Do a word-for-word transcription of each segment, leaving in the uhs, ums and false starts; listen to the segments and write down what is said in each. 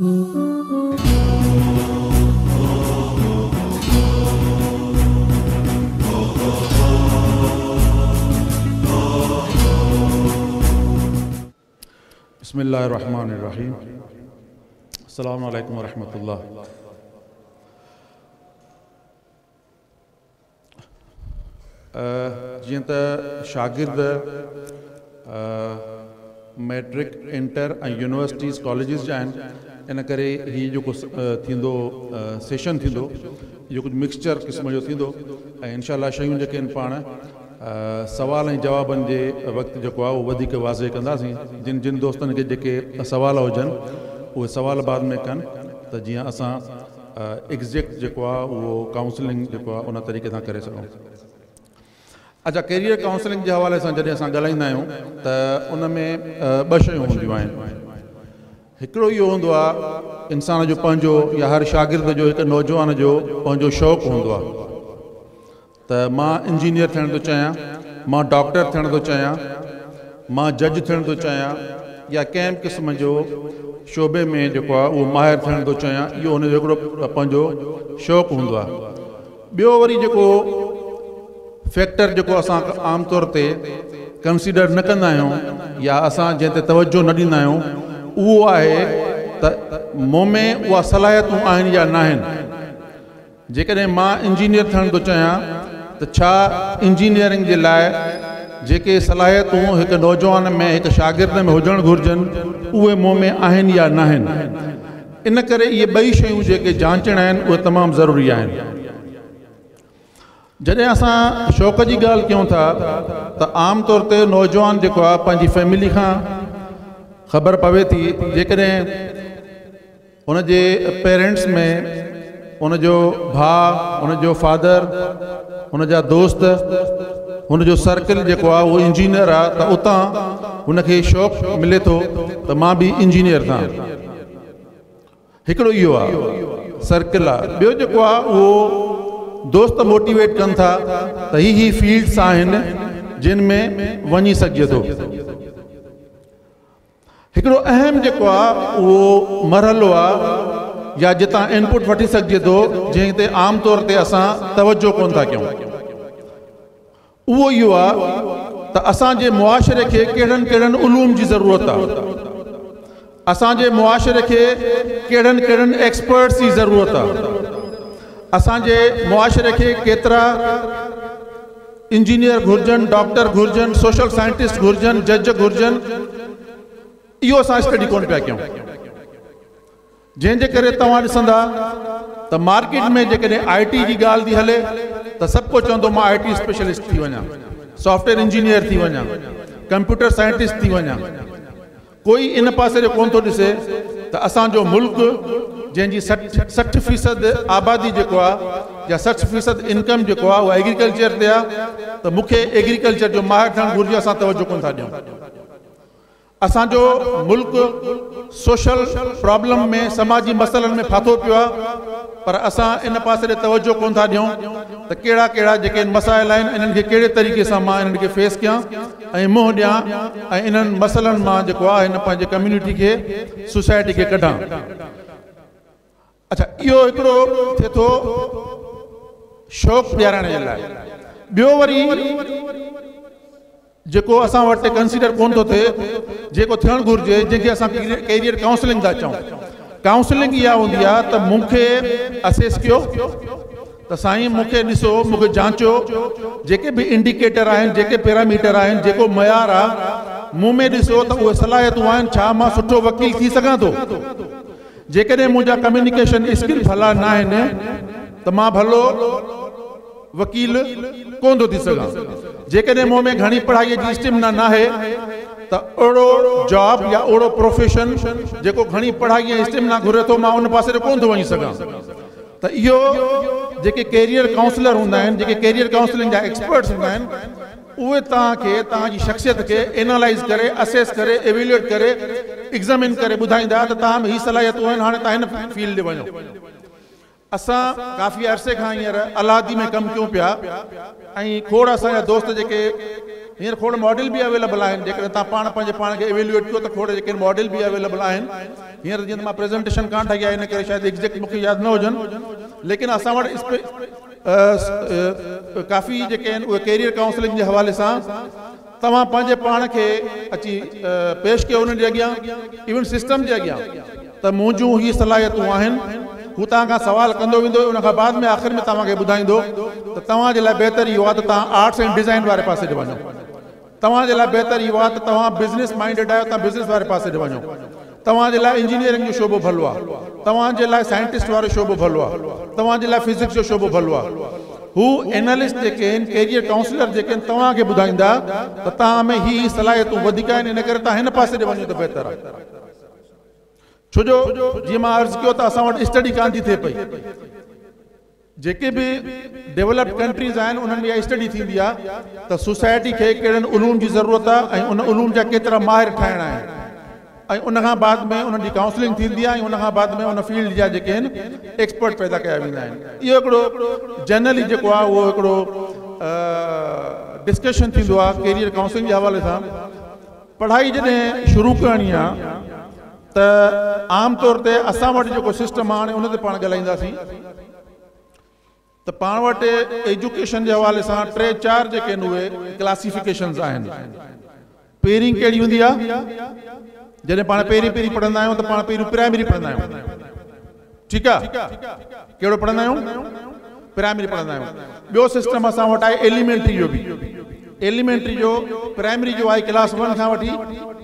बिस्मिल्लाहिर्रहमानिर्रहीम। अस्सलामु अलैकुम वरहमतुल्लाह। जीअं त शागिर्द मैट्रिक इंटर ऐं यूनिवर्सिटीज़ कॉलेजिस जा आहिनि, इन करे हीउ जेको थींदो सेशन थींदो इहो कुझु मिक्सचर क़िस्म जो थींदो ऐं इंशाअल्लाह शयूं जेके आहिनि पाण सवाल ऐं जवाबनि जे वक़्तु जेको आहे उहो वधीक वाज़े कंदासीं। जिन जिन दोस्तनि खे जेके सवाल हुजनि उहे सवाल बाद में कनि त जीअं असां एग्ज़ैक्ट जेको आहे उहो काउंसलिंग जेको आहे उन तरीक़े सां करे सघूं। अच्छा, कैरियर काउंसलिंग जे हवाले सां जॾहिं असां ॻाल्हाईंदा आहियूं त उन में ॿ शयूं हूंदियूं आहिनि। हिकिड़ो इहो हूंदो आहे इंसान जो पंहिंजो या हर शागिर्द जो हिकु नौजवान जो पंहिंजो शौक़ु हूंदो आहे त मां इंजीनियर थियण थो चाहियां, मां डॉक्टर थियण थो चाहियां, मां जज थियण थो चाहियां या कंहिं क़िस्म जो शोबे में जेको आहे उहो माहिर थियण थो चाहियां। इहो हुनजो हिकिड़ो पंहिंजो शौक़ु हूंदो आहे। ॿियो वरी जेको फैक्टर जेको असां आमतौर ते कंसीडर न कंदा आहियूं या असां जंहिं ते तवजो न ॾींदा आहियूं उहो आहे त मूं में उहा सलाहियतूं आहिनि या न आहिनि। जेकॾहिं मां इंजीनियर थियण थो चाहियां त छा इंजीनियरिंग जे लाइ जेके सलाहियतूं हिकु नौजवान में हिकु शागिर्द में हुजणु घुरिजनि उहे मूं में आहिनि या न आहिनि। इन करे इहे ॿई शयूं जेके जांचण आहिनि उहे तमामु ज़रूरी आहिनि। जॾहिं असां शौक़ जी ॻाल्हि कयूं था त आम तौर ते नौजवान जेको आहे पंहिंजी फैमिली खां ख़बर पवे थी। जेकॾहिं हुनजे पेरेंट्स में हुनजो भाउ, हुनजो फादर, हुनजा दोस्त, हुनजो सर्कल जेको आहे उहो इंजीनियर आहे त उतां हुनखे शौक़ु मिले थो त मां बि इंजीनियर थियां। हिकिड़ो इहो आहे सर्कल आहे। ॿियो जेको आहे उहो दोस्त मोटिवेट कनि था त ही ही फील्ड्स आहिनि जिन में वञी सघिजे थो। हिकिड़ो अहम जेको आहे उहो मरहलो आहे या जितां इनपुट वठी सघिजे थो जंहिं ते आम तौर ते असां तवजो कोन था कयूं। उहो इहो आहे त असांजे मुआशिरे खे कहिड़नि कहिड़नि उलूम जी ज़रूरत आहे, असांजे मुआशिरे खे कहिड़नि कहिड़नि एक्सपर्ट्स जी ज़रूरत आहे, असांजे मुआशिरे खे केतिरा इंजीनियर घुरिजनि, डॉक्टर घुरिजनि, सोशल साइंटिस्ट घुरिजनि, जज घुरिजनि। इहो असां स्टडी कोन पिया कयूं। जंहिंजे करे तव्हां ॾिसंदा त मार्केट में जेकॾहिं आई टी जी ॻाल्हि थी हले त सभु को चवंदो मां आई टी स्पेशलिस्ट थी वञा, सॉफ्टवेयर इंजीनियर थी वञा, कंप्यूटर साइंटिस्ट थी वञा। कोई इन पासे जो कोन थो ॾिसे त असांजो मुल्क जंहिंजी सठि सठि फ़ीसद आबादी जेको आहे या सठि फ़ीसद इनकम जेको आहे उहा एग्रीकल्चर ते आहे त मूंखे एग्रीकल्चर जो माहिर थियणु घुरिजे। असां तवजो कोन था ॾियूं। असांजो मुल्क सोशल प्रॉब्लम में, समाजी मसइलनि में फाथो पियो आहे, पर असां इन पासे ॾे तवजो कोन था ॾियूं त कहिड़ा कहिड़ा जेके मसाइल आहिनि इन्हनि खे कहिड़े तरीक़े सां मां इन्हनि खे फेस कयां ऐं मुंहुं ॾियां ऐं इन्हनि मसइलनि मां जेको आहे हिन पंहिंजे कम्यूनिटी खे, सोसाइटी खे कढां। अच्छा, इहो हिकिड़ो थिए थो शौक़ु ॾियारण जे लाइ। ॿियो वरी जेको असां वटि कंसीडर कोन थो थिए जेको थियणु घुरिजे, जंहिंखे असां कैरियर काउंसलिंग था चऊं। काउंसलिंग इहा हूंदी आहे त मूंखे असेस कयो त साईं मूंखे ॾिसो, मूंखे जांचो, जेके बि इंडिकेटर आहिनि, जेके पैरामीटर आहिनि, जेको मयार आहे मूं में ॾिसो त उहे सलाहियतूं आहिनि। छा मां सुठो वकील थी सघां थो? जेकॾहिं मुंहिंजा कम्युनिकेशन स्किल भला न आहिनि त मां भलो वकील कोन थो थी सघां। जेकॾहिं मूं में घणी पढ़ाईअ जी स्टेमिना न आहे त अहिड़ो जॉब या अहिड़ो प्रोफेशन जेको घणी पढ़ाई ऐं स्टेमिना घुरे थो मां उन पासे कोन थो वञी सघां। त इहो जेके कैरियर काउंसलर हूंदा आहिनि, जेके कैरियर काउंसलिंग जा एक्सपर्ट्स हूंदा आहिनि, उहे तव्हांखे तव्हांजी शख्सियत खे एनालाइज़ करे, असेस करे, एवेल्यूएट करे, एग्ज़ामिन करे ॿुधाईंदा त तव्हां में ही सलाहियतूं आहिनि, हाणे तव्हां हिन फील्ड ते वञो। असां काफ़ी अरसे खां हींअर अलादी में कमु कयूं पिया ऐं खोड़ असांजा दोस्त जेके हींअर खोड़ मॉडल बि अवेलेबल आहिनि जेकॾहिं तव्हां पाण पंहिंजे पाण खे एवेल्यूएट कयो त खोड़ जेके मॉडल बि अवेलेबल आहिनि हींअर जीअं त मां प्रेज़ेंटेशन कान ठाही आहे इन करे शायदि एग्ज़ैक्ट मूंखे यादि न हुजनि लेकिन असां वटि काफ़ी जेके आहिनि उहे कैरियर काउंसलिंग जे हवाले सां तव्हां पंहिंजे पाण खे अची पेश कयो उन्हनि जे अॻियां इवन सिस्टम जे अॻियां त मुंहिंजूं ही सलाहियतूं आहिनि हू तव्हां खां सवाल कंदो वेंदो उन खां बाद में आख़िर में तव्हांखे ॿुधाईंदो त तव्हांजे लाइ बहितर इहो आहे त तव्हां आर्ट्स एंड डिज़ाइन वारे पासे ॾे वञो तव्हांजे लाइ बहितर इहो आहे त तव्हां बिज़नेस माइंडेड आहियो तव्हां बिज़नेस वारे पासे ॾे वञो तव्हांजे लाइ इंजीनियरिंग जो शोबो भलो आहे तव्हांजे लाइ साइंटिस्ट वारो शोबो भलो आहे तव्हांजे लाइ फिज़िक्स जो शोबो भलो आहे हू एनालिस्ट जेके आहिनि कैरियर काउंसलर जेके आहिनि तव्हांखे ॿुधाईंदा त तव्हां में ही सलाहियतूं वधीक आहिनि इन करे तव्हां हिन पासे ॾे वञो त बहितर आहे छो जो जीअं मां अर्ज़ु कयो त असां वटि स्टडी कान थी थिए पई जेके बि डेवलप्ड कंट्रीज़ आहिनि उन्हनि में इहा स्टडी थींदी आहे त सोसाइटी खे कहिड़नि उलूम जी ज़रूरत आहे ऐं उन उलूम जा केतिरा माहिर ठाहिणा आहिनि ऐं उन खां बाद में उन्हनि जी काउंसलिंग थींदी आहे ऐं उन खां बाद में उन फील्ड जा जेके आहिनि एक्सपर्ट पैदा कया वेंदा आहिनि इहो हिकिड़ो जनरली जेको आहे उहो हिकिड़ो डिस्कशन थींदो आहे कैरियर काउंसलिंग जे हवाले सां पढ़ाई जॾहिं शुरू करणी आहे त आम तौर ते असां वटि जेको सिस्टम आहे हाणे उन ते पाण ॻाल्हाईंदासीं त पाण वटि एजुकेशन जे हवाले सां टे चारि जेके आहिनि उहे क्लासिफिकेशन्स आहिनि पहिरीं कहिड़ी हूंदी आहे जॾहिं पाण पहिरीं पहिरीं पढ़ंदा आहियूं त पाण पहिरीं प्राइमरी पढ़ंदा आहियूं ठीकु आहे कहिड़ो पढ़ंदा आहियूं प्राइमरी पढ़ंदा आहियूं ॿियो सिस्टम असां वटि आहे एलिमेंट्री जो बि एलिमेंट्री जो प्राइमरी जो आहे क्लास वन खां वठी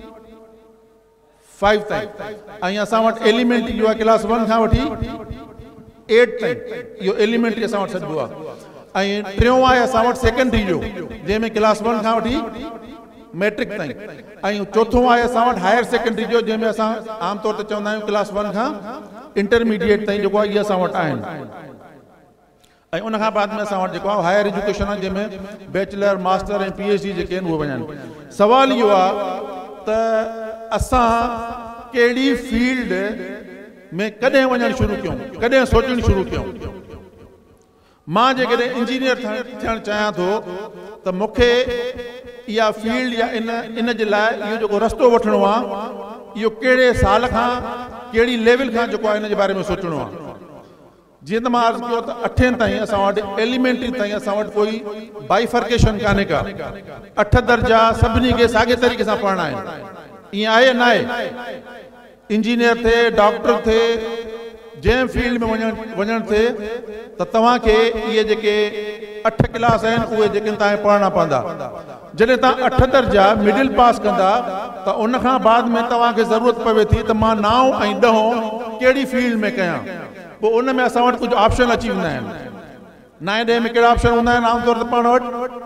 फाइव ताईं ऐं असां वटि एलिमेंट्री जो आहे क्लास वन खां वठी एट ताईं इहो एलिमेंट्री असां वटि सॾिबो आहे ऐं टियों आहे असां वटि सेकेंडरी जो जंहिंमें क्लास वन खां वठी मैट्रिक ताईं ऐं चोथों आहे असां वटि हायर सेकेंडरी जो जंहिंमें असां आमतौर ते चवंदा आहियूं क्लास वन खां इंटरमीडिएट ताईं जेको आहे इहे असां वटि आहिनि ऐं उन खां बाद में असां वटि जेको आहे हायर एजुकेशन आहे जंहिंमें बैचलर मास्टर ऐं पी एच डी जेके आहिनि उहे वञनि सवाल इहो आहे त असां कहिड़ी फील्ड में कॾहिं वञणु शुरू कयूं कॾहिं सोचणु शुरू कयूं मां जेकॾहिं इंजीनियर थियणु चाहियां थो त मूंखे इहा फील्ड या इन इन जे लाइ इहो जेको रस्तो वठिणो आहे इहो कहिड़े साल खां कहिड़ी लेवल खां जेको आहे इन जे बारे में सोचणो आहे जीअं त मां अर्ज़ु कयो त अठें ताईं असां वटि एलिमेंट्री ताईं असां वटि कोई बाइफर्केशन कान्हे का अठ दर्जा सभिनी खे साॻे तरीक़े सां पढ़णा आहिनि ईअं आहे न आहे इंजीनियर थिए डॉक्टर थिए जंहिं फील्ड में वञणु वञणु थिए त तव्हांखे इहे जेके अठ क्लास आहिनि उहे जेके तव्हांखे पढ़णा पवंदा जॾहिं तव्हां अठ दर्जा मिडिल पास कंदा त उन खां बाद में तव्हांखे ज़रूरत पवे थी त मां नाओं ऐं ॾहों कहिड़ी फील्ड में कयां पोइ उन में असां वटि कुझु ऑप्शन अची वेंदा आहिनि नाएं ॾहें में कहिड़ा ऑप्शन हूंदा आहिनि आमतौर ते पाण वटि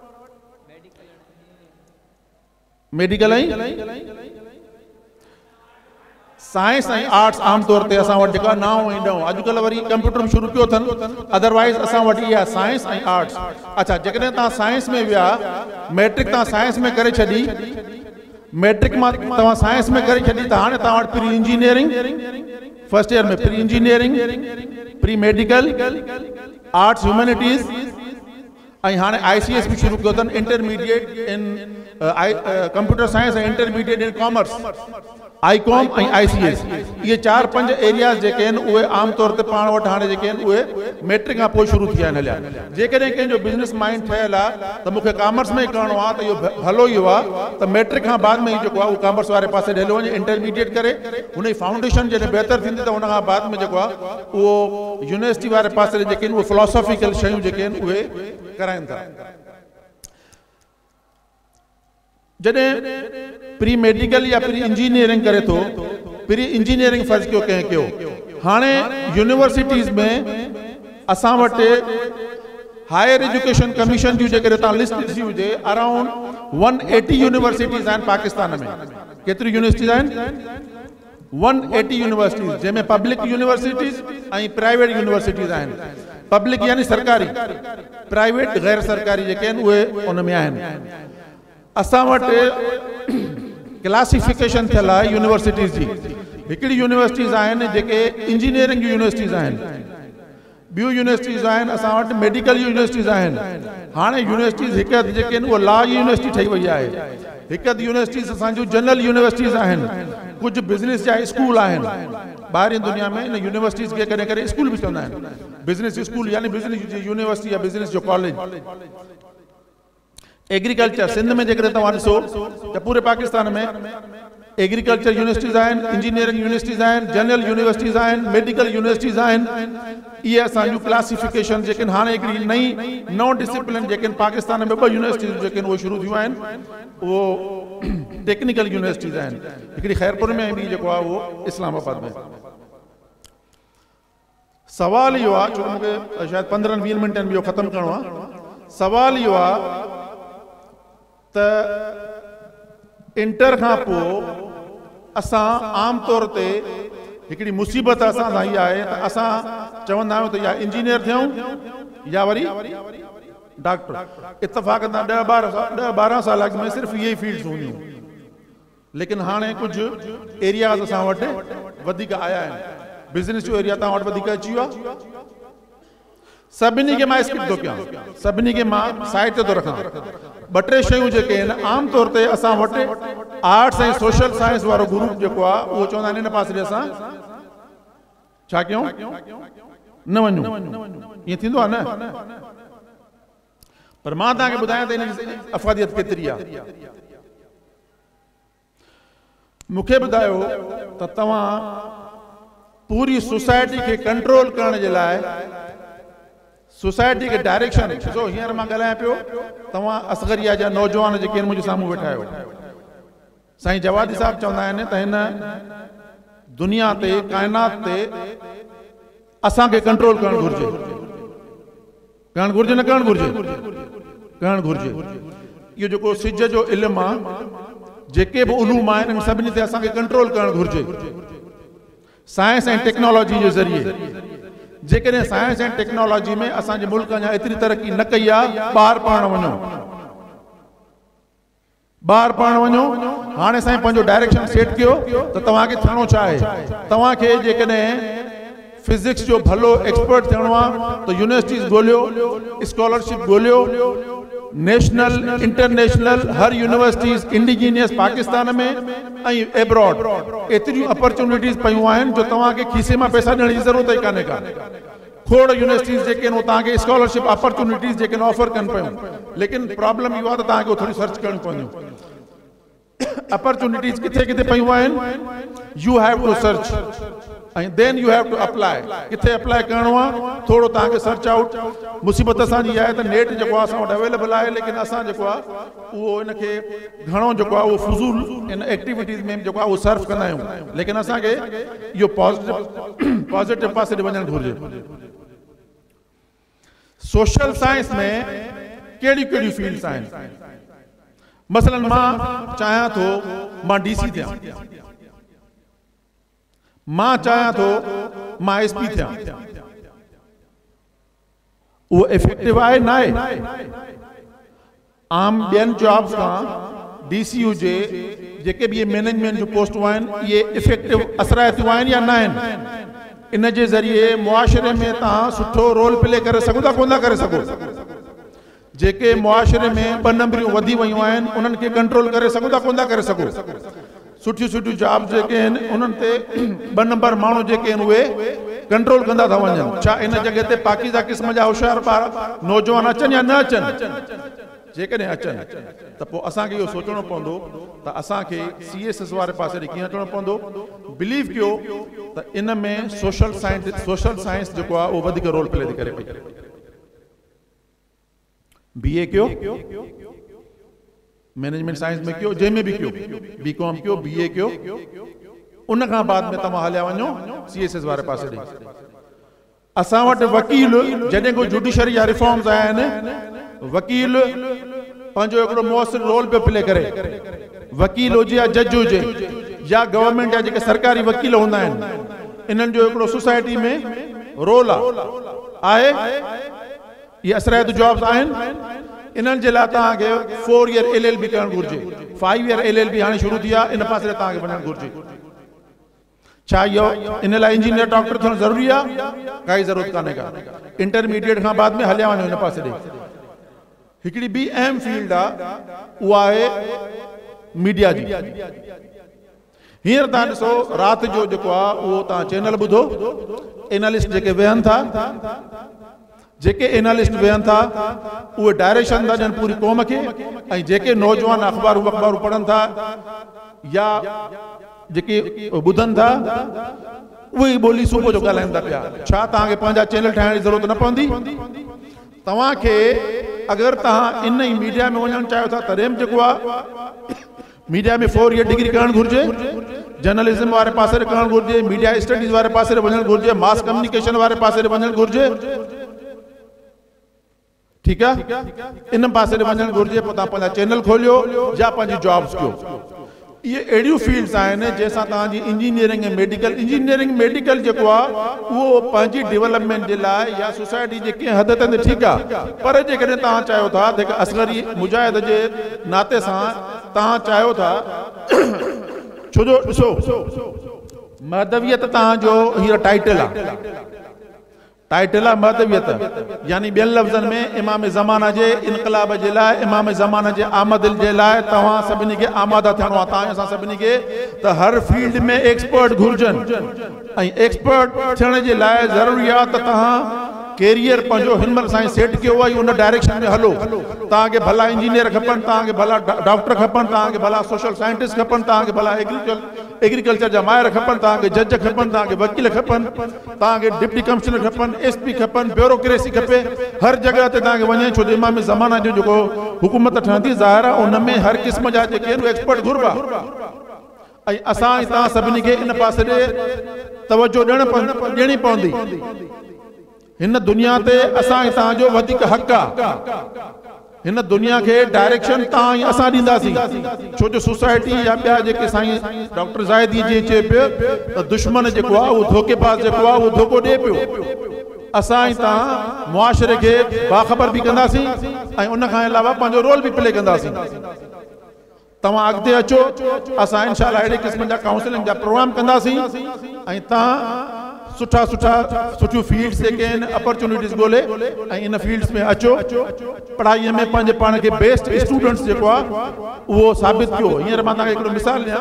मेडिकल ऐं साइंस ऐं आर्ट्स आमतौर ते असां वटि जेका नाओं ऐं ॾहों अॼुकल्ह वरी कंप्यूटर में शुरू कयो अथनि अदरवाइज़ असां वटि इहा साइंस ऐं आर्ट्स अच्छा जेकॾहिं तव्हां साइंस में विया मैट्रिक तव्हां साइंस में करे छॾी मैट्रिक मां तव्हां साइंस में करे छॾी त हाणे तव्हां वटि प्री इंजीनियरिंग फर्स्ट ईयर में pre engineering pre medical arts humanities ऐं हाणे आई सी एस बि शुरू कयो अथनि इंटरमीडिएट इन कंप्यूटर साइंस ऐं intermediate in commerce I Com ऐं आई सी एस इहे चारि पंज एरियाज़ जेके आहिनि उहे आमतौर ते पाण वटि हाणे जेके आहिनि उहे मैट्रिक खां पोइ शुरू थी विया आहिनि हलिया जेकॾहिं कंहिंजो बिज़नेस माइंड ठहियलु आहे त मूंखे कॉमर्स में ई करिणो आहे त इहो भलो इहो आहे त मैट्रिक खां बाद में ई जेको आहे उहो कॉमर्स वारे पासे ॾे वञे इंटरमीडिएट करे हुन जी फाउंडेशन जॾहिं बहितर थींदी त हुन खां बाद में जेको आहे उहो यूनिवर्सिटी वारे पासे जेके आहिनि उहे फिलोसॉफिकल शयूं जेके आहिनि उहे कराइनि था जॾहिं प्री मेडिकल या प्री इंजीनियरिंग करे थो प्री इंजीनियरिंग फर्ज़ कयो कंहिं कयो हाणे यूनिवर्सिटीज़ में असां वटि हायर एजुकेशन कमीशन जूं जेकॾहिं तव्हां लिस्ट ॾिसी हुजे अराउंड वन एटी यूनिवर्सिटीज़ आहिनि पाकिस्तान में केतिरियूं यूनिवर्सिटीज़ आहिनि वन एटी यूनिवर्सिटीज़ जंहिंमें पब्लिक यूनिवर्सिटीज़ ऐं प्राइवेट यूनिवर्सिटीज़ आहिनि पब्लिक यानी सरकारी प्राइवेट गैर सरकारी जेके आहिनि उहे उन में आहिनि असां वटि क्लासिफिकेशन थियल आहे यूनिवर्सिटीज़ जी हिकिड़ी यूनिवर्सिटीज़ आहिनि जेके इंजीनियरिंग जूं यूनिवर्सिटीज़ आहिनि ॿियूं यूनिवर्सिटीज़ आहिनि असां वटि मेडिकल यूनिवर्सिटीज़ आहिनि हाणे यूनिवर्सिटीज़ हिकु हदि जेके आहिनि उहा लॉ यूनिवर्सिटी ठही वई आहे हिकु हदि यूनिवर्सिटीज़ असांजूं जनरल यूनिवर्सिटीज़ आहिनि कुझु बिज़नेस जा स्कूल आहिनि ॿाहिरीं दुनिया में इन यूनिवर्सिटीज़ खे कॾहिं कॾहिं स्कूल बि चवंदा आहिनि बिज़नेस स्कूल यानी बिज़नेस जी यूनिवर्सिटी या बिज़नेस जो कॉलेज एग्रीकल्चर सिंध में जेकॾहिं तव्हां ॾिसो त पूरे पाकिस्तान में एग्रीकल्चर यूनिवर्सिटीज़ आहिनि इंजीनियरिंग यूनिवर्सिटीज़ आहिनि जनरल यूनिवर्सिटीज़ आहिनि मेडिकल यूनिवर्सिटीज़ आहिनि इहे असांजूं क्लासिफिकेशन जेके आहिनि हाणे हिकिड़ी नई नओं डिसिप्लिन जेके आहिनि पाकिस्तान में ॿ यूनिवर्सिटीज़ जेके आहिनि उहे शुरू थियूं आहिनि उहो टेक्निकल यूनिवर्सिटीज़ आहिनि हिकिड़ी खैरपुर में ऐं ॿी जेको आहे उहो इस्लामाबाद में सवाल इहो आहे छो मूंखे शायदि पंद्रहनि वीहनि मिंटनि में इहो ख़तमु करिणो आहे सवाल इहो आहे त इंटर खां पोइ असां आम तौर ते हिकिड़ी मुसीबत असां सां इहा आहे त असां चवंदा आहियूं त या इंजीनियर थियूं या वरी डॉक्टर इतफ़ाक़ सां ॾह ॿारहं ॾह ॿारहं साल अॻु में सिर्फ़ु इहे ई फील्ड्स हूंदियूं लेकिन हाणे कुझु एरियाज़ असां वटि वधीक आया आहिनि बिज़नेस जो एरिया तव्हां वटि वधीक अची वियो आहे सभिनी खे मां स्किप थो कयां सभिनी खे मां साइड ते थो रखां ॿ टे शयूं जेके आहिनि आम तौर ते असां वटि आर्ट्स ऐं सोशल साइंस वारो ग्रुप जेको आहे उहो चवंदा आहिनि हिन पासे असां छा कयूं न वञूं ईअं थींदो आहे न पर मां तव्हांखे ॿुधायां त हिन जी अफ़ादियत केतिरी आहे मूंखे ॿुधायो त तव्हां पूरी सोसाइटी खे कंट्रोल करण जे लाइ सोसाइटी खे डायरेक्शन ॾिसो हींअर मां ॻाल्हायां पियो तव्हां असगरिया जा नौजवान जेके आहिनि मुंहिंजे साम्हूं वेठा आहियो साईं जवादी साहब चवंदा आहिनि त हिन दुनिया ते काइनात ते असांखे कंट्रोल करणु घुरिजे करणु घुरिजे न करणु घुरिजे करणु घुरिजे इहो जेको सिज जो इल्मु आहे जेके बि उलूम आहिनि इन सभिनी ते असांखे कंट्रोल करणु घुरिजे साइंस ऐं टेक्नोलॉजी जे ज़रिए जेकॾहिं साइंस ऐं टेक्नोलॉजी में असांजे मुल्क अञा एतिरी तरक़ी न कई आहे ॿाहिरि पढ़णु वञो ॿाहिरि पढ़णु वञो हाणे साईं पंहिंजो डायरेक्शन सेट कयो त तव्हांखे थियणो छा आहे तव्हांखे जेकॾहिं फिजिक्स जो भलो एक्सपर्ट थियणो आहे त यूनिवर्सिटीज़ ॻोल्हियो स्कॉलरशिप ॻोल्हियो नेशनल इंटरनेशनल हर यूनिवर्सिटीज़ इंडिजीनियस पाकिस्तान में ऐं एब्रॉड एतिरियूं अपॉर्चुनिटीज़ पयूं आहिनि जो तव्हांखे खीसे मां पैसा ॾियण जी ज़रूरत ई कान्हे का खोड़ यूनिवर्सिटीज़ जेके आहिनि तव्हांखे स्कॉलरशिप अपॉर्चुनिटीज़ जेके आहिनि ऑफर कनि पियूं लेकिन प्रॉब्लम इहो आहे त तव्हांखे थोरी सर्च करणियूं पवंदियूं अपॉर्चुनिटीज़ किथे किथे पयूं आहिनि you have to search and then you have to apply किथे अप्लाई करणो आहे थोरो तव्हांखे सर्च आउट मुसीबत असांजी आहे त नेट जेको आहे असां वटि अवेलेबल आहे लेकिन असां जेको आहे उहो इनखे घणो जेको आहे उहो फज़ूल इन एक्टिविटीज़ में जेको आहे उहो सर्फ कंदा आहियूं लेकिन असांखे इहो पॉज़िटिव पॉज़िटिव पासे ॾे वञणु घुरिजे सोशल साइंस में कहिड़ियूं कहिड़ियूं फील्ड्स आहिनि मसलन मां चाहियां थो मां डी सी थियां मां चाहियां थो मां एस पी थियां उहो इफेक्टिव आहे न आहे आम ॿियनि जॉब्स खां डी सी हुजे जेके बि इहे मैनेजमेंट जूं पोस्टूं आहिनि इहे इफेक्टिव असराइतियूं आहिनि या न आहिनि इन जे ज़रिए मुआशिरे में तव्हां सुठो रोल प्ले करे सघो था कोन था करे सघो जेके मुआशिरे में ॿ नंबरियूं वधी वियूं आहिनि उन्हनि खे कंट्रोल करे सघो था कोन था करे सघो सुठियूं सुठियूं जॉब्स जेके आहिनि उन्हनि ते ॿ नंबर माण्हू जेके आहिनि उहे कंट्रोल कंदा था वञनि छा इन जॻह ते पाकीज़ा क़िस्म जा होशियार ॿार नौजवान अचनि या न अचनि जेकॾहिं अचनि त पोइ असांखे इहो सोचणो पवंदो त असांखे सी एस एस वारे पासे ॾे कीअं अचणो पवंदो बिलीव कयो त इन में सोशल साइंस सोशल साइंस जेको आहे उहो वधीक रोल प्ले थी करे पई बी ए कयो मैनेजमेंट साइंस में कयो जंहिंमें बि कयो बी कॉम कयो बी ए कयो उन खां बाद में तव्हां हलिया वञो सी एस एस वारे पासे ॾे असां वटि वकील जॾहिं को जुडिशरी जा रिफॉर्म्स आया आहिनि वकील पंहिंजो हिकिड़ो मुअस्सिर रोल पियो प्ले करे वकील हुजे या जज हुजे या गवर्नमेंट जा जेके सरकारी वकील हूंदा आहिनि इन्हनि जो हिकिड़ो सोसाइटी में रोल आहे ये असरायत जॉब्स आहिनि इन्हनि जे लाइ तव्हांखे four year L L B करणु घुरिजे five year L L B हाणे शुरू थी आहे इन पासे तव्हांखे वञणु घुरिजे छा इहो इन लाइ इंजीनियर डॉक्टर थियणु ज़रूरी आहे? काई ज़रूरत कान्हे का। इंटरमीडिएट खां बाद में हलिया वञो हिन पासे ॾे। हिकिड़ी ॿी अहम फील्ड आहे, उहा आहे मीडिया जी। हींअर तव्हां ॾिसो राति जो जेको आहे उहो तव्हां चैनल ॿुधो, एनालिस्ट जेके वेहनि था, जेके एनालिस्ट वेहनि था उहे डायरेक्शन था ॾियनि पूरी क़ौम खे, ऐं जेके नौजवान अख़बारूं अख़बारूं पढ़नि था या जेके ॿुधनि था उहे ॿोली सुबुह जो ॻाल्हाइनि था पिया। छा तव्हांखे पंहिंजा चैनल ठाहिण जी ज़रूरत न पवंदी? तव्हांखे अगरि तव्हां इन ई मीडिया में वञणु चाहियो था तॾहिं बि जेको आहे मीडिया में फोर ईयर डिग्री करणु घुरिजे, जर्नलिज्म वारे पासे ॾे करणु घुरिजे, मीडिया स्टडीज़ वारे पासे ॾे वञणु घुरिजे, मास कम्युनिकेशन वारे पासे ॾे वञणु घुरिजे। ठीकु आहे, इन पासे ॾे वञणु घुरिजे। पोइ तव्हां पंहिंजा चैनल खोलियो या पंहिंजी जॉब्स कयो। ये अहिड़ियूं फील्ड्स आहिनि जंहिंसां तव्हांजी इंजीनियरिंग ऐं मेडिकल इंजीनियरिंग मेडिकल जेको आहे उहो पंहिंजी डेवलपमेंट जे लाइ या सोसाइटी जे कंहिं हद ताईं ठीकु आहे, पर जेकॾहिं तव्हां चाहियो था त हिकु असगरी मुजाहिद जे नाते सां तव्हां चाहियो था, छो जो ॾिसो महदवियत तव्हांजो हीअं टाइटल आहे, टाइटल आहे महदवियत, यानी ॿियनि लफ़्ज़नि में इमाम ज़माना जे इनक़लाब जे लाइ, इमाम ज़माना जे आमद जे लाइ तव्हां सभिनी खे आमादा थियणो आहे। तव्हां असां सभिनी खे त हर फील्ड में एक्सपर्ट घुरिजनि, ऐं एक्सपर्ट थियण जे लाइ ज़रूरी आहे त तव्हां कैरियर पंहिंजो हिनमहिल सां सेट कयो आहे, उन डायरेक्शन में हलो। तव्हांखे भला इंजीनियर खपनि, तव्हांखे भला डॉक्टर खपनि, तव्हांखे भला सोशल साइंटिस्ट खपनि, तव्हांखे भला एग्रीकल्चर एग्रीकल्चर जा माहिर खपनि, तव्हांखे जज खपनि, तव्हांखे वकील खपनि, तव्हांखे डिप्टी कमिश्नर खपनि, एस पी खपनि, ब्यूरोक्रेसी खपे, हर जॻह ते तव्हांखे वञे। छो जो इमाम ज़माना जो जेको हुकूमत ठहंदी ज़ाहिर आहे उन में हर क़िस्म जा जेके आहिनि एक्सपर्ट घुरबा, ऐं असां तव्हां सभिनी खे इन पासे ॾे तवजो ॾियण ॾियणी पवंदी। हिन दुनिया ते असां तव्हांजो वधीक हक़ आहे, हिन दुनिया के डायरेक्शन तव्हां ऐं असां ॾींदासीं। छो जो सोसाइटी या ॿिया जेके साईं डॉक्टर ज़ाहिदी जी चए पियो त दुश्मन जेको आहे उहो धोखेबाज़ जेको आहे उहो धोखो ॾिए पियो। असां ई तव्हां मुआशरे खे बाख़बर बि कंदासीं ऐं उन खां अलावा पंहिंजो रोल बि प्ले कंदासीं। तव्हां अॻिते अचो, असां इंशाअल्लाह अहिड़े क़िस्म जा काउंसलिंग जा प्रोग्राम कंदासीं ऐं तव्हां सुठा सुठा सुठियूं फील्ड्स जेके आहिनि अपॉर्चुनिटीज़ ॻोल्हे ऐं इन फील्ड्स में अचो। पढ़ाईअ में पंहिंजे पाण खे बेस्ट स्टूडेंट्स जेको आहे उहो साबित कयो। हींअर मां तव्हांखे हिकिड़ो मिसाल ॾियां,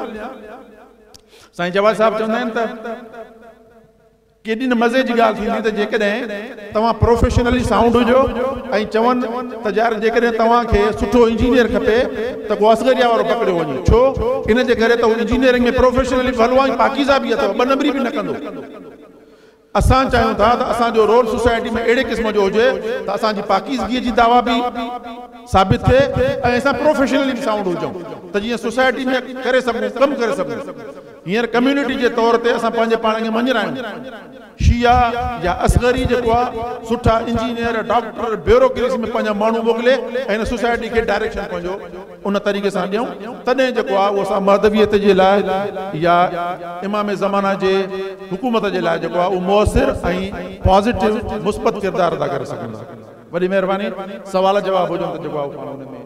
साईं जवाद साहब चवंदा आहिनि त केॾी न मज़े जी ॻाल्हि थींदी त जेकॾहिं तव्हां प्रोफेशनली साउंड हुजो ऐं चवनि त यार जेकॾहिं तव्हांखे सुठो इंजीनियर खपे त को असगरिया वारो पकड़ियो वञे। छो? इन जे करे त उहो इंजीनियरिंग में प्रोफेशनली भलो आहे, पाकीज़ा बि अथव, ॿ नंबरी बि न कंदो। असां चाहियूं था त असांजो रोल सोसाइटी में अहिड़े क़िस्म जो हुजे त असांजी पाकीज़गीअ जी दावा बि साबित थिए ऐं असां प्रोफेशनली बि साउंड हुजूं त जीअं सोसाइटी में करे सघूं, कमु करे सघूं। हींअर कम्युनिटी जे तौर ते असां पंहिंजे पाण खे मञरायूं, शिया या असगरी जेको आहे सुठा इंजीनियर डॉक्टर ब्यूरोक्रेसी में पंहिंजा माण्हू मोकिले ऐं हिन सोसाइटी खे डायरेक्शन पंहिंजो उन तरीक़े सां ॾियूं। तॾहिं जेको आहे उहो असां महदवियत जे लाइ या इमाम ज़माना जे हुकूमत जे लाइ जेको आहे उहो मुअसिर ऐं पॉज़िटिव मुस्बत किरदारु अदा करे सघंदा। वॾी महिरबानी। सवाल जवाब हुजनि त जेको आहे उन में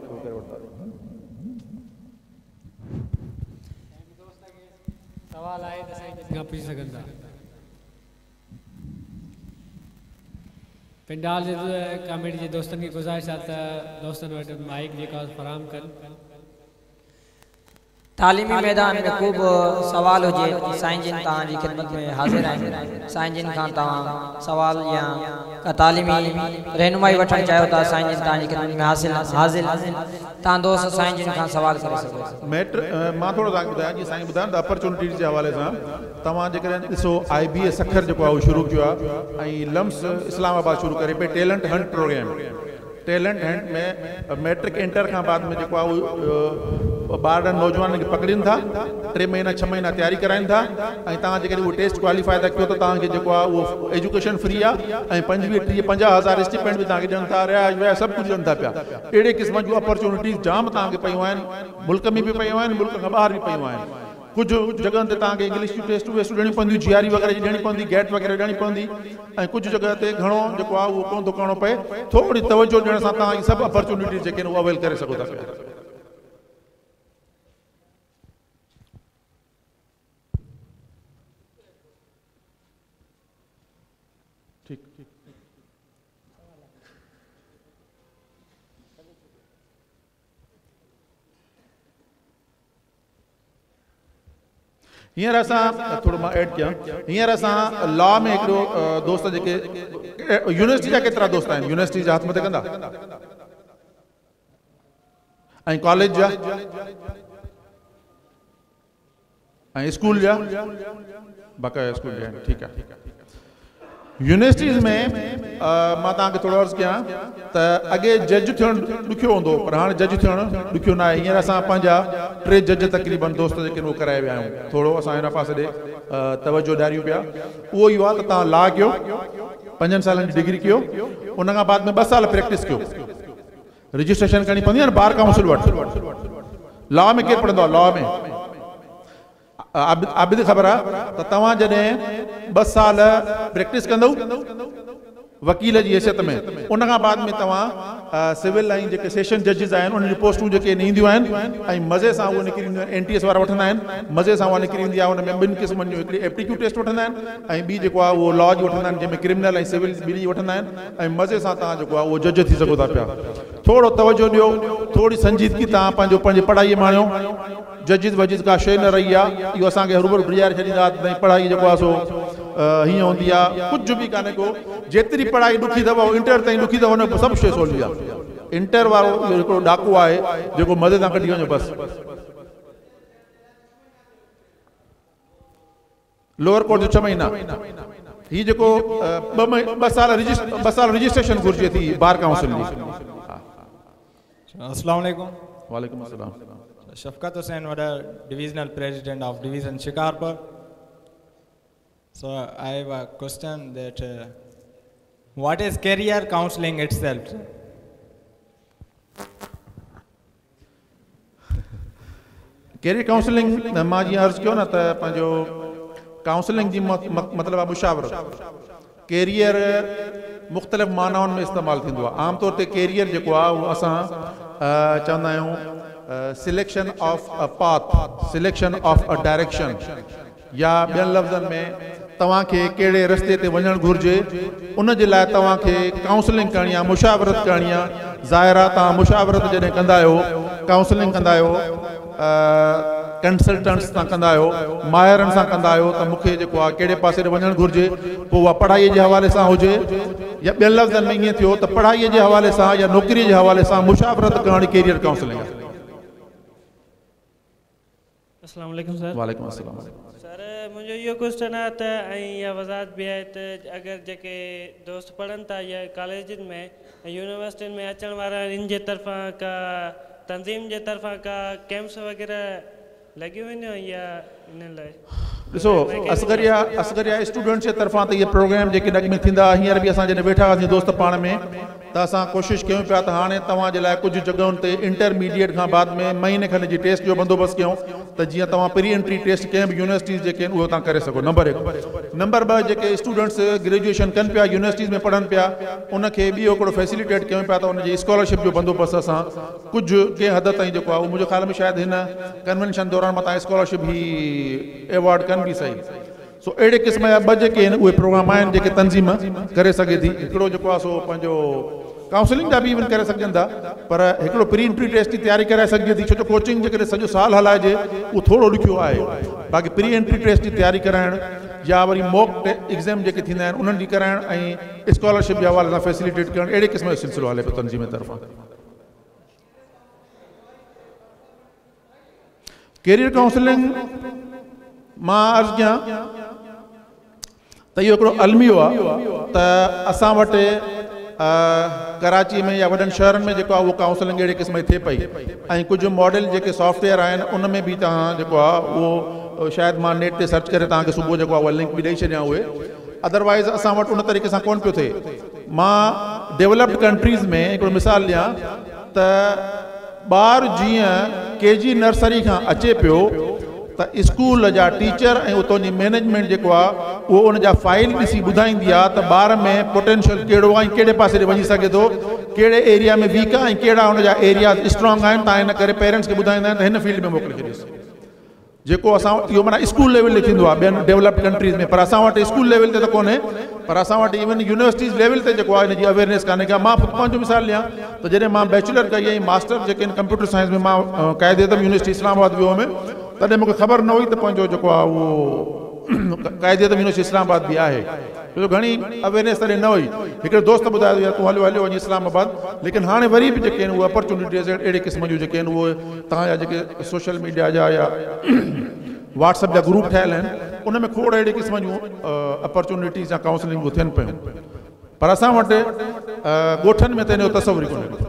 सवाल आहे त साईं पुछी सघंदा। पिंडाल जे कमेटी जे दोस्तनि खे गुज़ारिश आहे त दोस्तनि वटि माइक जेका फराहम कनि। तालीमी मैदान में खूब सवाल हुजे साईं जिन तव्हांजी खिदमत में हाज़िर आहिनि। साईं जिन खां तव्हां सवाल या का तालीमी रहनुमाई वठणु चाहियो था, साईं जिन तव्हांजी खिदमत में हासिल हाज़िर तव्हां दोस्त साईं जिन खां सवाल करे सघो। मैट मां थोरो तव्हांखे ॿुधायां जीअं साईं ॿुधाइनि त अपॉर्चुनिटीज़ जे हवाले सां तव्हां जेकॾहिं ॾिसो आई बी एस सखर जेको आहे उहो शुरू कयो आहे ऐं लम्स इस्लामाबाद शुरू करे पे talent hunt programme. Talent hunt में मैट्रिक इंटर खां बाद में जेको आहे उहो ॿारनि नौजवाननि खे पकड़ीनि था, टे महीना छह महीना तयारी कराइनि था ऐं तव्हां जेकॾहिं उहो टेस्ट क्वालीफाई था कयो त तव्हांखे जेको आहे उहो एजुकेशन फ्री आहे ऐं पंजवीह टीह पंजाह हज़ार स्टिपेंड बि तव्हांखे ॾियनि था, रहिया वया सभु कुझु ॾियनि था पिया। अहिड़े क़िस्म जूं अपॉर्चुनिटीज़ जाम तव्हांखे पयूं आहिनि, मुल्क में बि पयूं आहिनि, मुल्क खां ॿाहिरि बि पयूं आहिनि। कुछ जगह ते तव्हांखे इंग्लिश जूं टेस्ट वेस्ट ॾियणी पवंदियूं, जी आर ई वग़ैरह जी ॾियणी पवंदी, गेट वग़ैरह ॾियणी पवंदी ऐं कुझु जगह ते घणो जेको आहे उहो कोन थो करिणो पए। थोरी तवजो ॾियण सां तव्हां सभु अपॉर्चुनिटीज़ जेके आहिनि उहे अवेल करे सघो था पिया। ठीकु हींअर असां थोरो मां ऐड कयां हींअर असां लॉ में हिकिड़ो दोस्त जेके यूनिवर्सिटी जा केतिरा दोस्त आहिनि यूनिवर्सिटी जा हथ मथे कंदा ऐं कॉलेज जा ऐं स्कूल जा बाक़ाया स्कूल जा आहिनि ठीकु आहे यूनिवर्सिटीज़ में मां तव्हांखे थोरो अर्ज़ु कयां त अॻे जज थियणु ॾुखियो हूंदो पर हाणे जज थियणु ॾुखियो न आहे हींअर असां पंहिंजा टे जज तक़रीबन दोस्त जेके उहे कराए विया आहियूं थोरो असां हिन पासे ॾे तवजो ॾियारियूं पिया उहो इहो आहे त तव्हां लॉ कयो पंजनि सालनि जी डिग्री कयो उन खां बाद में ॿ साल प्रैक्टिस कयो रजिस्ट्रेशन करणी पवंदी आहे न बार काउंसिल वटि लॉ में केरु पढ़ंदो आहे लॉ में आबिद ख़बर आहे त तव्हां जॾहिं ॿ साल प्रैक्टिस कंदव वकील जी हैसियत में उन खां बाद में तव्हां सिविल ऐं जेके सेशन जजिस आहिनि उन्हनि जूं पोस्टूं जेके ईंदियूं आहिनि ऐं मज़े सां उहे निकिरी ईंदियूं आहिनि एन टी एस वारा वठंदा आहिनि मज़े सां उहा निकिरी ईंदी आहे उन में ॿिनि क़िस्मनि जूं हिकिड़ी एप्टीट्यूड टेस्ट वठंदा आहिनि ऐं ॿी जेको आहे उहो लॉ जी वठंदा आहिनि जंहिंमें क्रिमिनल ऐं सिविल ॿिनी वठंदा आहिनि ऐं मज़े सां तव्हां जेको आहे उहो जज थी सघो था पिया थोरो तवजो ॾियो थोरी संजीदगी तव्हां पंहिंजो पंहिंजी पढ़ाईअ में आणियो जजिस वजिस का शइ न रही आहे इहो असांखे हरूभरू ॾियारे छॾींदा त पढ़ाई जेको आहे सो हीअं हूंदी आहे कुझु बि कान्हे को जेतिरी पढ़ाई ॾुखी अथव इंटर ताईं ॾुखी अथव हुन सभु शइ सवली आहे इंटर वारो इहो हिकिड़ो ॾाको आहे जेको मज़े सां कढी वञो बसि लोअर कोर्ट जो छह महीना हीउ जेको ॿ ॿ साल रजिस्टर ॿ साल रजिस्ट्रेशन घुरिजे थी बार काउंसिल जी अस्सलाम वालेकुम वालेकुम अस्सलाम Shafkat Hussain Wada, Divisional President of Division Shikarpur. So I have a question that uh, what is career counseling itself? Career counseling मां जीअं अर्ज़ु कयो न त पंहिंजो काउंसलिंग जी मतिलबु आहे मुशावरत कैरियर मुख़्तलिफ़ मानाउनि में इस्तेमालु थींदो आहे आमतौर ते कैरियर जेको आहे उहो असां चवंदा आहियूं selection of a path selection of a direction या ॿियनि लफ़्ज़नि में तव्हांखे कहिड़े रस्ते ते वञणु घुरिजे उन जे लाइ तव्हांखे काउंसलिंग करणी आहे मुशावरत करणी आहे ज़ाहिर आहे तव्हां मुशावरत जॾहिं कंदा आहियो काउंसलिंग कंदा आहियो कंसल्टेंट्स सां कंदा आहियो माहिरनि सां कंदा आहियो त मूंखे जेको आहे कहिड़े पासे ते वञणु घुरिजे पोइ उहा पढ़ाईअ जे हवाले सां हुजे या ॿियनि लफ़्ज़नि में ईअं थियो त पढ़ाईअ जे हवाले सां या नौकिरीअ जे हवाले सां मुशावरत करणु कैरियर काउंसलिंग आहे अस्सलाम वालेकुम सर वालेकुम अस्सलाम सर मुझे यो क्वेश्चन है त या वजाहत भी है त अगर जेके दोस्त पढ़न था या कॉलेज में यूनिवर्सिटी में अचण वारा इन जे तरफा का तंजीम जे तरफा का कैंप्स वगैरह लगी हुई न या इन लाइ ॾिसो असगरिया असगरिया स्टूडेंट्स जे तरफां त इहे प्रोग्राम जेके नग में थींदा हींअर बि असां जॾहिं वेठा हुआसीं दोस्त पाण में त असां कोशिशि कयूं पिया त हाणे तव्हांजे लाइ कुझु जॻहियुनि ते इंटरमीडिएट खां बाद में महीने खनि जी टेस्ट जो बंदोबस्तु कयूं त जीअं तव्हां प्री एंट्री टेस्ट कंहिं बि यूनिवर्सिटीज़ जेके आहिनि उहे तव्हां करे सघो नंबर हिकु नंबर ॿ जेके स्टूडेंट्स ग्रेजुएशन कनि पिया यूनिवर्सिटीज़ में पढ़नि पिया उनखे ॿियो हिकिड़ो फैसिलिटेट कयूं पिया त उनजी स्कॉलरशिप जो बंदोबस्तु असां कुझु कंहिं हद ताईं जेको आहे उहो मुंहिंजे ख़्याल में शायदि हिन कन्वेंशन दौरान मां तव्हां स्कॉलरशिप ही अवॉर्ड कनि बि सही सो अहिड़े क़िस्म जा ॿ जेके आहिनि उहे प्रोग्राम आहिनि जेके तंज़ीम करे सघे थी हिकिड़ो जेको आहे सो पंहिंजो काउंसलिंग जा बि इवन करे सघजनि था पर हिकिड़ो प्री एंट्री टेस्ट जी तयारी कराए सघिजे थी छो जो कोचिंग जे करे सॼो साल हलाइजे उहो थोरो ॾुखियो आहे बाक़ी प्री एंट्री टेस्ट जी तयारी कराइणु या वरी मॉक एग्ज़ाम जेके थींदा आहिनि उन्हनि जी कराइणु ऐं स्कॉलरशिप जे हवाले सां फैसिलिटेट करणु अहिड़े क़िस्म जो सिलसिलो हले पियो तंज़ीम जे तरफ़ां कैरियर काउंसलिंग मां अर्ज़ु कयां त इहो हिकिड़ो अलमियो आहे त असां वटि कराची में या वॾनि शहरनि में जेको आहे उहो काउंसलिंग अहिड़े क़िस्म जी थिए पई ऐं कुझु मॉडल जेके सॉफ्टवेयर आहिनि उन में बि तव्हां जेको आहे उहो शायदि मां नेट ते सर्च करे तव्हांखे सुबुह जेको आहे उहा लिंक बि ॾेई छॾियां उहे अदरवाइज़ असां वटि उन तरीक़े सां कोन पियो थिए मां डेवलप्ड कंट्रीज़ में हिकिड़ो मिसाल ॾियां त ॿार जीअं के जी नर्सरी खां अचे पियो त स्कूल जा टीचर ऐं उतां जी मैनेजमेंट जेको आहे उहो उन जा फाइल ॾिसी ॿुधाईंदी आहे त ॿार में पोटेंशियल कहिड़ो आहे ऐं कहिड़े पासे ॾे वञी सघे थो कहिड़े एरिया में वीक आहे ऐं कहिड़ा हुन जा एरिया स्ट्रॉन्ग आहिनि तव्हां हिन करे पेरेंट्स खे ॿुधाईंदा आहिनि त हिन फील्ड में मोकिले छॾियोसि जेको असां इहो माना स्कूल लेवल ते थींदो आहे ॿियनि डेवलप्ड कंट्रीज़ में पर असां वटि स्कूल लेवल ते त कोन्हे पर असां वटि इवन यूनिवर्सिटीज़ लेवल ते जेको आहे हिन जी अवेयरनेस कान्हे का। मां पंहिंजो मिसाल ॾियां त जॾहिं मां बैचलर कई ऐं मास्टर जेके आहिनि कंप्यूटर साइंस में मां क़ाइदे एज़म यूनिवर्सिटी इस्लामाबाद वियो हुउमि, तॾहिं मूंखे ख़बर न हुई त पंहिंजो जेको आहे उहो क़ाइदे एज़म यूनिवर्सिटी इस्लामाबाद बि आहे, छो घणी अवेयरनेस तॾहिं न हुई। हिकिड़े दोस्त ॿुधायो यार तूं हलियो हलियो वञी इस्लामाबाद, लेकिन हाणे वरी बि जेके आहिनि उहे अपॉर्चुनिटीज़ अहिड़े क़िस्म जूं जेके आहिनि उहे तव्हांजा जेके सोशल मीडिया जा या व्हाट्सअप जा ग्रुप ठहियल आहिनि, उन में खोड़ अहिड़े क़िस्म जूं अपॉर्चुनिटीज़ या काउंसलिंग थियनि पियूं, पर असां वटि ॻोठनि में त हिन जो तसवुर ई कोन्हे।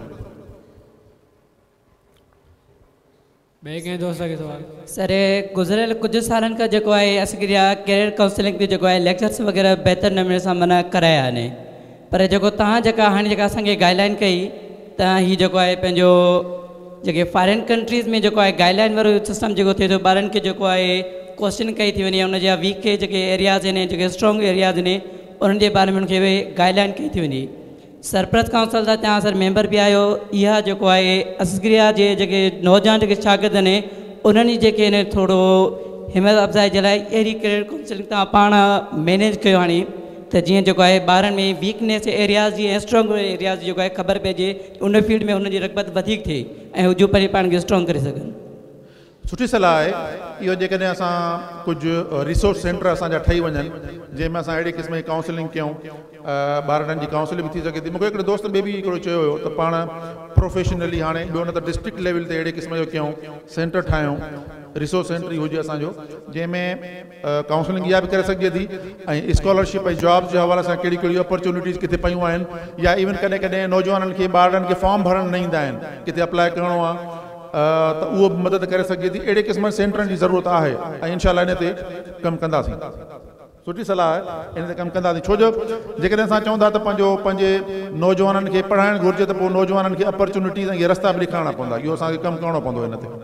ॿिए कंहिं दोस्त खे सवाल? सर गुज़िरियल कुझु सालनि खां जेको आहे असांखे कैरियर काउंसलिंग ते जेको आहे लेक्चर्स वग़ैरह बहितर नमूने सां माना कराया आहिनि, पर जेको तव्हां जेका हाणे जेका असांखे गाइडलाइन कई तव्हां हीउ जेको आहे पंहिंजो जेके फॉरेन कंट्रीज़ में जेको आहे गाइडलाइन वारो सिस्टम जेको थिए थो, ॿारनि खे जेको आहे क्वेश्चन कई थी वञे, उन जा वीक के जेके एरियाज़ आहिनि जेके स्ट्रॉन्ग एरियाज़ आहिनि उन्हनि जे बारे में उनखे गाइडलाइन कई थी वञे। सरपरस्त काउंसिल जा तव्हां सर मेंबर बि आहियो, इहा जेको आहे असगरिया जे जेके नौजवान जेके शागिर्द आहिनि उन्हनि जेके आहिनि थोरो हिम्मत अफ़ज़ाई जे लाइ अहिड़ी कैरियर काउंसलिंग तव्हां पाण मैनेज कयो हाणे त जीअं जेको आहे ॿारनि में वीकनेस एरियाज़ जी ऐं स्ट्रॉन्ग एरियाज़ जेको आहे ख़बर पइजे, उन फील्ड में उनजी रग़बत वधीक थिए ऐं हू जो पंहिंजे पाण खे स्ट्रॉन्ग करे सघनि। सुठी सलाह आहे इहो। जेकॾहिं असां कुझु रिसोर्स सेंटर असांजा ठही वञनि जंहिंमें असां अहिड़े क़िस्म जी काउंसलिंग कयूं, ॿारनि जी काउंसलिंग बि थी सघे थी। मूंखे हिकिड़े दोस्त ॿिए बि हिकिड़ो चयो हुयो त पाण प्रोफेशनली हाणे ॿियो न त डिस्ट्रिक्ट लेवल ते अहिड़े क़िस्म जो कयूं, सेंटर ठाहियूं, रिसोर्स सेंटर ई हुजे असांजो, जंहिंमें काउंसलिंग इहा बि करे सघिजे थी ऐं स्कॉलरशिप ऐं जॉब्स जे हवाले सां कहिड़ी कहिड़ियूं अपॉर्चुनिटीज़ किथे पयूं आहिनि, या इवन कॾहिं कॾहिं नौजवाननि खे ॿारनि खे फॉर्म भरणु न ईंदा आहिनि, किथे अप्लाई करिणो आहे त उहो बि मदद करे सघिजे थी। अहिड़े क़िस्म सेंटरनि जी ज़रूरत आहे ऐं इनशाला इन ते कमु कंदासीं। सुठी सलाह आहे, इन ते कमु कंदासीं, छो जो जेकॾहिं असां चऊं था त पंहिंजो पंहिंजे नौजवाननि खे पढ़ाइणु घुरिजे त पोइ नौजवाननि खे अपॉर्चुनिटीज़ ऐं इहे रस्ता बि ॾेखारणा पवंदा, इहो असांखे कमु करिणो पवंदो हिन ते।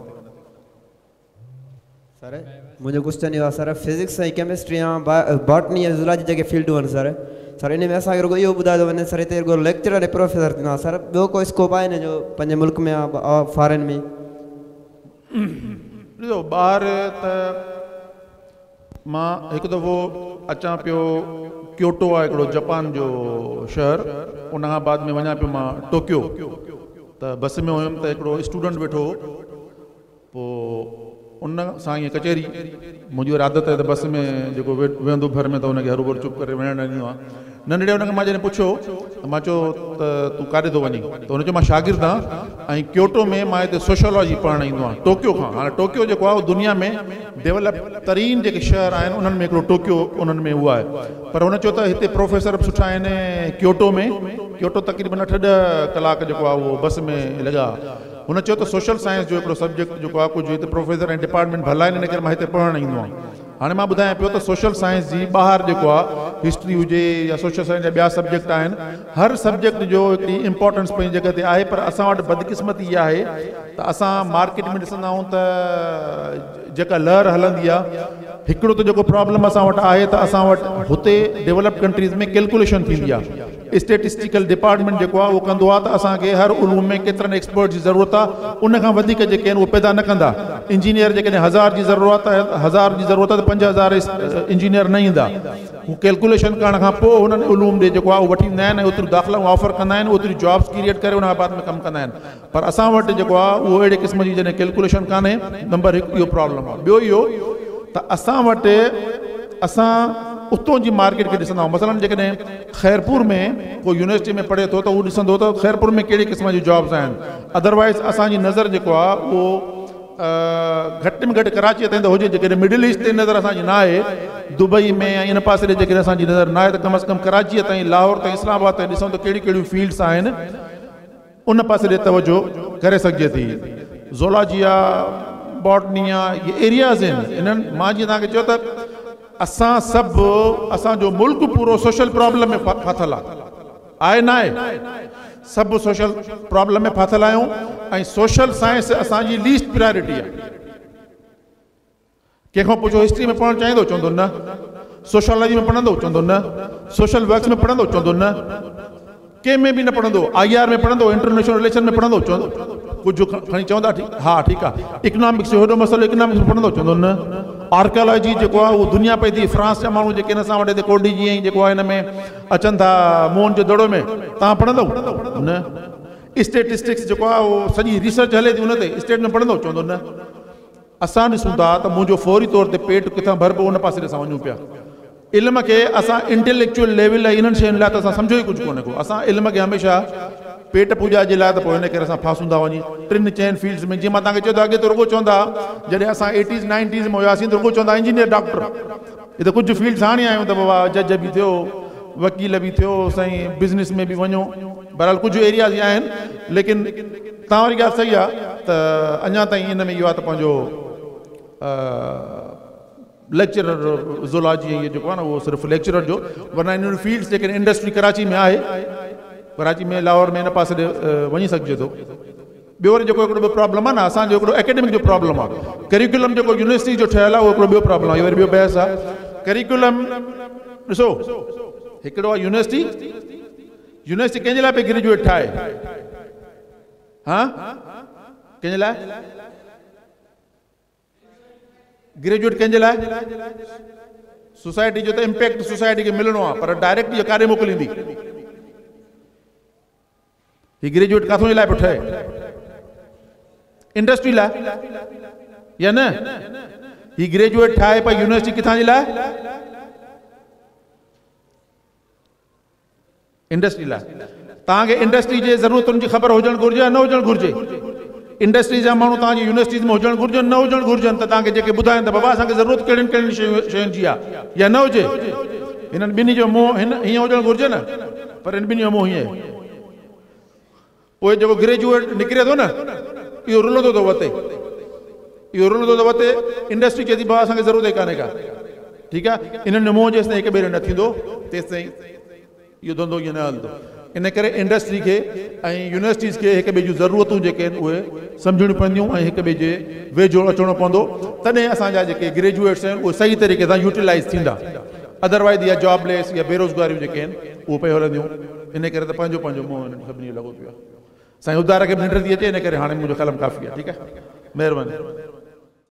सर मुंहिंजो क्वेश्चन इहो आहे सर, फिज़िक्स ऐं केमिस्ट्री या बॉटनी ऐं ज़ूलॉजी जेके फील्डूं आहिनि सर सर इन में असांखे रुगो इहो ॿुधायो वञे सर हिते रुगो लेक्चरर ऐं प्रोफेसर थींदो आहे, सर ॿियो को स्कोप आहे हिन जो पंहिंजे मुल्क में या फॉरेन में? ॾिसो ॿार त मां हिकु दफ़ो अचां पियो, क्योटो आहे हिकिड़ो जापान जो शहर, उन खां बाद में वञा पियो मां टोक्यो, त बस में हुयुमि त हिकिड़ो स्टूडेंट वेठो हो, पोइ उन सां ईअं कचहरी, मुंहिंजी वरी आदत आहे त बस में जेको वे वेहंदो भर में त हुनखे हरू भरू चुप करे वेहणु न ॾींदो आहे। नंढड़े हुनखे मां जॾहिं पुछियो त मां चयो त तूं काॾे थो वञी, त हुन चयो मां शागिर्द आहियां ऐं क्योटो में मां हिते सोशोलॉजी पढ़णु ईंदो आहियां, टोक्यो खां। हाणे टोक्यो जेको आहे उहो दुनिया में डेवलप तरीन जेके शहर आहिनि उन्हनि में हिकिड़ो टोक्यो उन्हनि में उहो आहे, पर हुन चयो त हिते प्रोफेसर बि सुठा आहिनि क्योटो में, क्योटो तक़रीबन अठ ॾह कलाक जेको आहे उहो बस में लॻा। हुन चयो त सोशल साइंस जो हिकिड़ो सब्जेक्ट जेको आहे कुझु हिते प्रोफेसर ऐं डिपार्टमेंट भला आहिनि, इन करे मां हिते पढ़णु ईंदो आहियां। हाणे मां ॿुधायां पियो त सोशल साइंस जी ॿाहिरि जेको आहे हिस्ट्री हुजे या सोशल साइंस जा ॿिया सब्जेक्ट आहिनि, हर सब्जेक्ट जो हिकिड़ी इंपॉर्टेंस पंहिंजी जॻह ते आहे, पर असां वटि बदकिस्मती इहा आहे त असां मार्केट में ॾिसंदा आहियूं त जेका लहर हलंदी आहे, हिकिड़ो त जेको प्रॉब्लम असां वटि आहे त असां वटि हुते डेवलप कंट्रीज़ में कैलकुलेशन थींदी आहे, स्टेटिस्टिकल डिपार्टमेंट जेको आहे उहो कंदो आहे त असांखे हर उलूम में केतिरनि एक्सपर्ट जी ज़रूरत आहे, उन खां वधीक जेके आहिनि उहे पैदा न कंदा। इंजीनियर जेकॾहिं हज़ार जी ज़रूरत आहे हज़ार जी ज़रूरत आहे त पंज हज़ार इंजीनियर न ईंदा, हू कैलकुलेशन करण खां पोइ हुननि उलूम ॾे जेको आहे उहो वठी ईंदा आहिनि ऐं ओतिरियूं दाख़िला ऑफर कंदा आहिनि, ओतिरी जॉब्स क्रिएट करे उन खां बाद में कमु कंदा आहिनि, पर असां वटि जेको आहे उहो अहिड़े क़िस्म जी जॾहिं कैलकुलेशन कान्हे, नंबर हिकु इहो प्रॉब्लम आहे। ॿियो इहो त असां वटि असां उतो जी मार्केट खे ॾिसंदा आहियूं, मसलन जेकॾहिं ख़ैरपुर में को यूनिवर्सिटी में पढ़े थो त उहो ॾिसंदो त ख़ैरपुर में कहिड़े क़िस्म जी जॉब्स आहिनि, अदरवाइज़ असांजी नज़र जेको आहे उहो घटि में घटि कराची ताईं त हुजे, जेकॾहिं मिडिल ईस्ट ते नज़र असांजी न आहे, दुबई में या इन पासे ते जेकॾहिं असांजी नज़र न आहे त कम अज़ कम कराचीअ ताईं, लाहौर ताईं, इस्लामाबाद ताईं ॾिसूं त कहिड़ियूं कहिड़ियूं फील्ड्स आहिनि, उन पासे ॾे तवजो करे सघिजे थी। ज़ूलॉजी आहे, बॉटनी आहे, इहे एरियाज़ आहिनि, इन्हनि मां जीअं तव्हांखे चयो त असां सभु असांजो मुल्क पूरो सोशल प्रॉब्लम में फाथल आहे, आहे न आहे, सभु सोशल प्रॉब्लम में फाथल आहियूं ऐं सोशल साइंस असांजी लीस्ट प्रायोरिटी आहे। कंहिंखां पुछो हिस्ट्री में पढ़णु चाहींदो, चवंदो न, सोशोलॉजी में पढ़ंदो, चवंदो न, सोशल वर्क्स में पढ़ंदो, चवंदो न, कंहिं में बि न पढ़ंदो, आई आर में पढ़ंदो, इंटरनेशनल रिलेशन में पढ़ंदो, चवंदो कुझु खणी चवंदा हा ठीकु आहे, इकोनॉमिक्स जो हेॾो मसइलो इकोनॉमिक्स में पढ़ंदो, चवंदो न, आर्कियोलॉजी जेको आहे उहो दुनिया पई थी, फ्रांस जा माण्हू जेके हिन सां वटि हिते कोडी जीअं ई जेको आहे हिन में अचनि था मोहन जे दड़ो में, तव्हां पढ़ंदव न? स्टेटिस्टिक्स जेको आहे उहो सॼी रिसर्च हले थी उन ते, स्टेट में पढ़ंदव? चवंदो न। असां ॾिसूं था त मुंहिंजो फौरी तौर ते पेट किथां भरिबो उन पासे असां वञूं पिया। इल्म खे असां इंटेलेक्चुअल लेवल इन्हनि शयुनि लाइ त असां सम्झो ई कुझु कोन्हे को। असां इल्म खे हमेशह पेट पूॼा जे लाइ त पोइ हिन करे असां फासूं था वञी टिनि चइनि फील्ड्स में। जीअं मां तव्हांखे चयो त अॻे त रुॻो चवंदा जॾहिं असां एटीज़ नाइंटीज़ में हुआसीं त रुॻो चवंदा इंजीनियर डॉक्टर, हे त कुझु फील्ड्स हाणे आहियूं त बाबा जज बि थियो, वकील बि थियो, साईं बिज़नेस में बि वञो, बहरहाल कुझु एरियाज़ आहिनि। लेकिन तव्हां वारी ॻाल्हि सही आहे त अञा ताईं हिन में इहो आहे त पंहिंजो लेक्चरर ज़ूलॉजी इहो जेको आहे न उहो सिर्फ़ु लेक्चरर जो, वरना इन फील्ड्स जेके इंडस्ट्री कराची में आहे, कराची में लाहौर में हिन पासे वञी सघिजे थो। ॿियो वरी जेको हिकिड़ो ॿियो प्रॉब्लम आहे न असांजो हिकिड़ो एकेडमिक जो प्रॉब्लम आहे, करिकुलम जेको यूनिवर्सिटी जो ठहियलु आहे उहो हिकिड़ो ॿियो प्रॉब्लम आहे, इहो वरी ॿियो बहस आहे। करिकुलम ॾिसो हिकिड़ो आहे यूनिवर्सिटी, यूनिवर्सिटी कंहिंजे लाइ पई ग्रेजुएट ठाहे? हा कंहिंजे लाइ ग्रेजुएट कंहिंजे लाइ? सोसाइटी जो त इम्पैक्ट सोसाइटी खे मिलणो आहे, पर डायरेक्ट इहो काॾे मोकिलींदी? ही ग्रेजुएट किथां जे लाइ पियो ठहे? इंडस्ट्री लाइ या न? ही ग्रेजुएट ठाहे पई यूनिवर्सिटी किथां जे लाइ? इंडस्ट्री लाइ। तव्हांखे इंडस्ट्री जे ज़रूरतुनि जी ख़बर हुजणु घुरिजे या न हुजणु घुरिजे? इंडस्ट्री जा माण्हू तव्हांजी यूनिवर्सिटीज़ में हुजणु घुरिजनि न हुजणु घुरिजनि, त तव्हांखे जेके ॿुधाइनि त बाबा असांखे ज़रूरत कहिड़ियुनि कहिड़ियुनि शयुनि शयुनि जी आहे या न हुजे? हिननि ॿिन्ही जो मोह हिन हीअं हुजणु घुरिजे न, पर हिन ॿिन्ही जो मोह हीअं। पोइ जेको ग्रेजुएट निकिरे थो न इहो रुलंदो थो वते, इहो रुलंदो थो वते। इंडस्ट्री चए थी बाबा असांखे ज़रूरत ई कान्हे का, ठीकु आहे। इन्हनि जो मोह जेसि ताईं हिक ॿिए न थींदो तेसि ताईं इहो धंधो ईअं न हलंदो। इन करे इंडस्ट्री खे ऐं यूनिवर्सिटीज़ खे हिक ॿिए जूं ज़रूरतूं जेके आहिनि उहे सम्झणियूं पवंदियूं ऐं हिक ॿिए जे वेझो अचिणो पवंदो, तॾहिं असांजा जेके ग्रेजुएट्स आहिनि उहे सही तरीक़े सां यूटिलाइज़ थींदा। अदरवाइज़ इहा जॉबलेस या बेरोज़गारियूं जेके आहिनि उहे पियो हलंदियूं। इन करे त पंहिंजो पंहिंजो मोह हिननि सभिनी लॻो पियो आहे। साईं उदार खे बि निंड थी अचे, इन करे हाणे मुंहिंजो कलम काफ़ी आहे। ठीकु आहे, महिरबानी।